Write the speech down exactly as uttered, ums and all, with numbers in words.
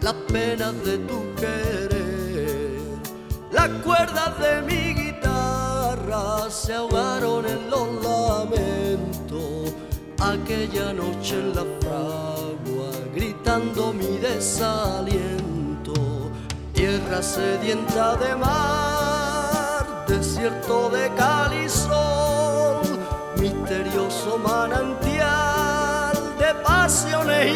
las penas de tu querer. Las cuerdas de mi guitarra se ahogaron en los lamentos aquella noche en la fragua, gritando mi desaliento. Tierra sedienta de mar, desierto de cal y sol, misterioso manantial de pasiones